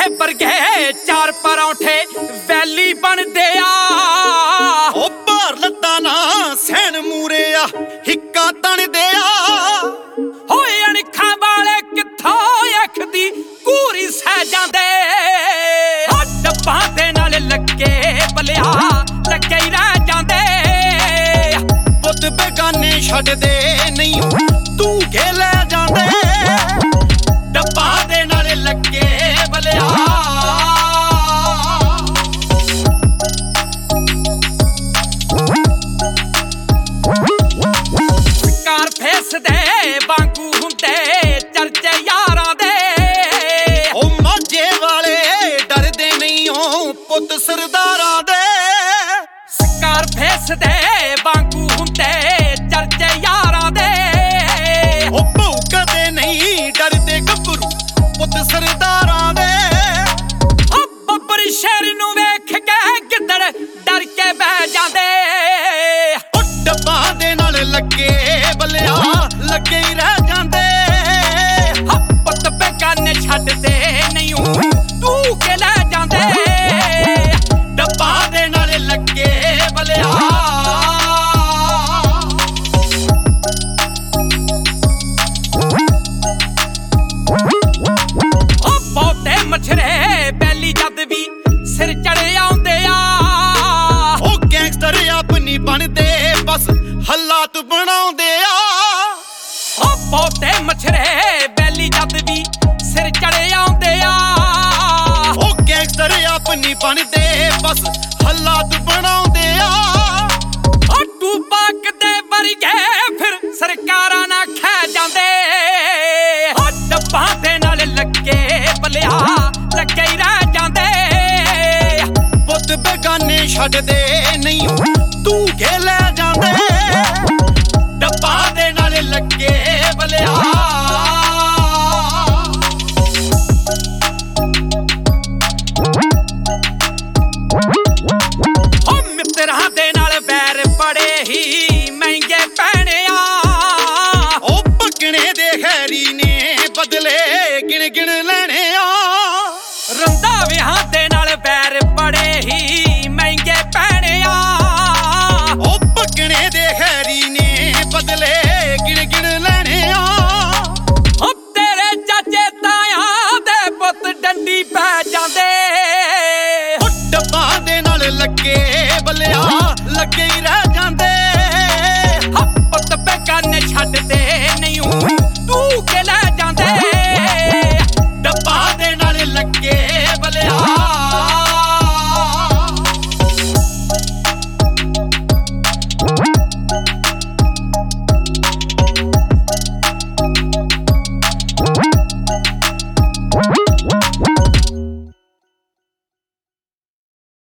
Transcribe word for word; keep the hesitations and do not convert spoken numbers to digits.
ਵਰਗੇ ਚਾਰ ਪਰੌਂਠੇ ਵੈਲੀ ਬਣਦੇ ਆ। ਉਹ ਭਾਰ ਲੱਤਾਂ ਨਾ ਸੈਣ ਮੂਰੇ ਆ ਹਿੱਕਾਂ ਤਣਦੇ ਆ। ਹੋਏ ਅਣਖਾਂ ਵਾਲੇ ਕਿੱਥੋਂ ਅੱਖ ਦੀ ਘੂਰੀ ਸਹਿ ਜਾਂਦੇ। ਆ ਡੱਬਾਂ ਦੇ ਨਾਲ ਲੱਗੇ ਬਲਿਆ ਲੱਗੇ ਹੀ ਰਹਿ ਜਾਂਦੇ। ਪੁੱਤ ਬੇਗਾਨੇ ਛੱਡਦੇ ਨਹੀਂ ਤੂੰ ਕੇ ਲੈ ਜਾਂਦੇ। ਡੱਬਾਂ ਦੇ ਨਾਲ ਲੱਗੇ ਬਲਿਆ ਸਕਾਰਫੇਸ ਦੇ ਵਾਂਗੂ ਹੁੰਦੇ ਚਰਚੇ ਯਾਰਾਂ ਦੇ। ਉਹ ਮਾਝੇ ਵਾਲੇ ਡਰਦੇ ਨਹੀਂ ਓ ਪੁੱਤ ਸਰਦਾਰਾਂ ਦੇ। ਸਕਾਰਫੇਸ ਦੇ ਵਾਂਗੂ ਹੁੰਦੇ ਚਰਚੇ ਯਾਰਾਂ ਦੇ। ਉਹ ਭੌਂਕਦੇ ਨਹੀਂ ਡਰਦੇ ਗੱਭਰੂ ਪੁੱਤ ਸਰਦਾਰਾਂ ਦੇ। ਉਹ ਬੱਬਰ ਸ਼ੇਰ ਨੂੰ ਵੇਖ ਕੇ ਗਿੱਦੜ ਡਰ ਕੇ ਬਹਿ ਜਾਂਦੇ। ਉਹ ਡੱਬਾਂ ਦੇ ਨਾਲ ਲੱਗੇ ਬਲਿਆ ਲੱਗੇ ਹੀ ਰਹਿ ਜਾਂਦੇ। ਪੁੱਤ ਬੇਗਾਨੇ ਛੱਡਦੇ ਨਹੀਂ ਤੂੰ ਕੇ ਲੈ ਜਾਂਦੇ। ਡੱਬਾਂ ਦੇ ਨਾਲ ਲੱਗੇ ਬਲਿਆ ਉਹ ਬਹੁਤੇ ਮਛਰੇ ਬੈਲੀ ਜਦ ਵੀ ਸਿਰ ਚੜੇ ਆਉਂਦੇ ਆ। ਉਹ ਗੈਂਗਸਟਰ ਆਪਣੀ ਬਣਦੇ ਬਸ ਹਾਲਾਤ ਬਣਾਉਂਦੇ ਆ। ਉਹ ਬਹੁਤੇ ਮਛਰੇ ਬੈਲੀ ਜਦ ਵੀ ਸਿਰ ਚੜੇ ਆਉਂਦੇ ਆ। ਉਹ ਗੈਂਗਸਟਰ ਆਪਣੀ ਬਣਦੇ ਬਸ ਹਾਲਾਤ ਬਣਾਉਂਦੇ ਆ। ਉਹ ਟੂਪਾਕ ਦੇ ਵਰਗੇ ਫਿਰ ਸਰਕਾਰਾਂ ਨਾ ਖਹਿ ਜਾਂਦੇ। ਉਹ ਡੱਬਾਂ ਦੇ ਨਾਲ ਲੱਗੇ ਬਲਿਆ ਲੱਗੇ ਹੀ ਰਹਿ ਜਾਂਦੇ। ਪੁੱਤ ਬੇਗਾਨੇ ਛੱਡਦੇ ਨਹੀਂ ਤੂੰ ਕੇ ਲੈ ਜਾਂਦੇ। ਡੱਬਾਂ ਦੇ ਨਾਲ ਲੱਗੇ ਬਲਿਆ ਉਹ ਮਿੱਤਰਾਂ ਦੇ ਨਾਲ ਬੈਰ ਬੜੇ ਹੀ ਮਹਿੰਗੇ ਪੈਣੇ ਆ। ਉਹ ਭਗਣੇ ਦੇ ਖੈਰੀ ਨੇ ਬਦਲੇ ਗਿਣ ਗਿਣ ਲੈਣੇ ਆ। ਰੰਦਾ ਵਿਆਹਾਂ ਦੇ ਨਾਲ ਬੈਰ ਬੜੇ ਹੀ ਮਹਿੰਗੇ ਪੈਣੇ ਆ। ਉਹ ਭਗਣੇ ਦੇ ਖੈਰੀ ਨੇ ਬਦਲੇ